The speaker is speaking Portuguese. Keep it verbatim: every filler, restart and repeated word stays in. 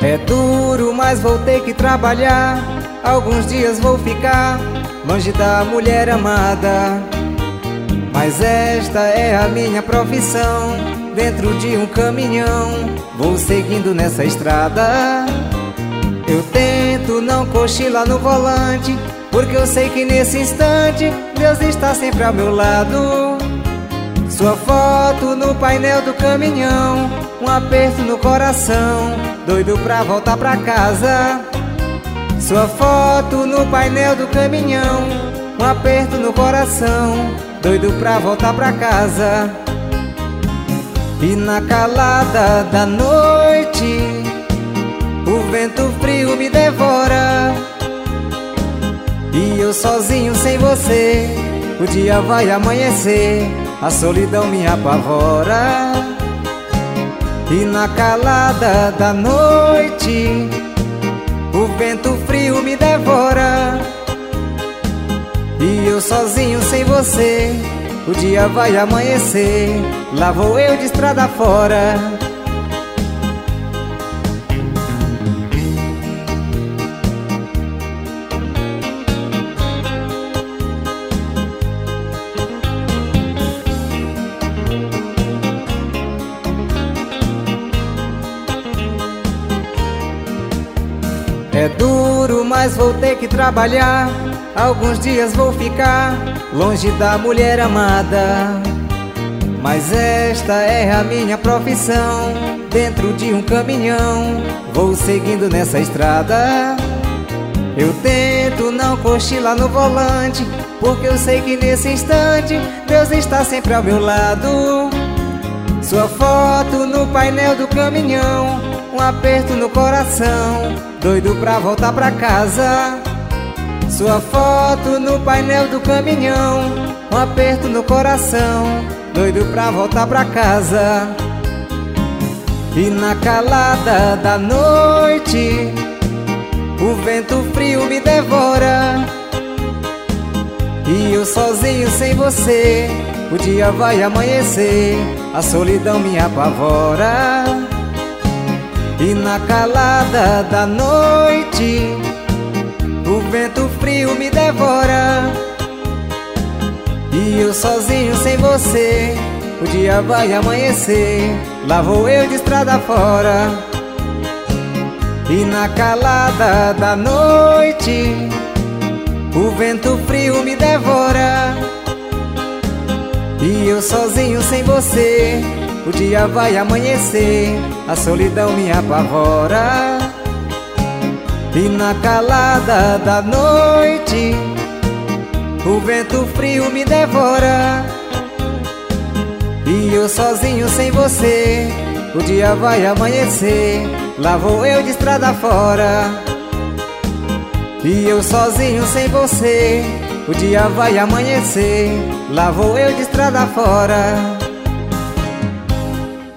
É duro, mas vou ter que trabalhar. Alguns dias vou ficar longe da mulher amada. Mas esta é a minha profissão. Dentro de um caminhão vou seguindo nessa estrada. Eu tento não cochilar no volante, porque eu sei que nesse instante Deus está sempre ao meu lado. Sua foto no painel do caminhão, um aperto no coração, doido pra voltar pra casa. Sua foto no painel do caminhão, um aperto no coração, doido pra voltar pra casa. E na calada da noite, o vento frio me devora. E eu sozinho sem você, o dia vai amanhecer, a solidão me apavora. E na calada da noite, o vento frio me devora. E eu sozinho sem você, o dia vai amanhecer, lá vou eu de estrada fora. É duro, mas vou ter que trabalhar. Alguns dias vou ficar longe da mulher amada. Mas esta é a minha profissão. Dentro de um caminhão vou seguindo nessa estrada. Eu tento não cochilar no volante, porque eu sei que nesse instante Deus está sempre ao meu lado. Sua foto no painel do caminhão, um aperto no coração, doido pra voltar pra casa. Sua foto no painel do caminhão, um aperto no coração, doido pra voltar pra casa. E na calada da noite, o vento frio me devora. E eu sozinho sem você, o dia vai amanhecer, a solidão me apavora. E na calada da noite, o vento frio me devora. E eu sozinho sem você, o dia vai amanhecer, lá vou eu de estrada fora. E na calada da noite, o vento frio me devora. E eu sozinho sem você, o dia vai amanhecer, a solidão me apavora. E na calada da noite, o vento frio me devora. E eu sozinho sem você, o dia vai amanhecer, lá vou eu de estrada fora. E eu sozinho sem você, o dia vai amanhecer, lá vou eu de estrada fora.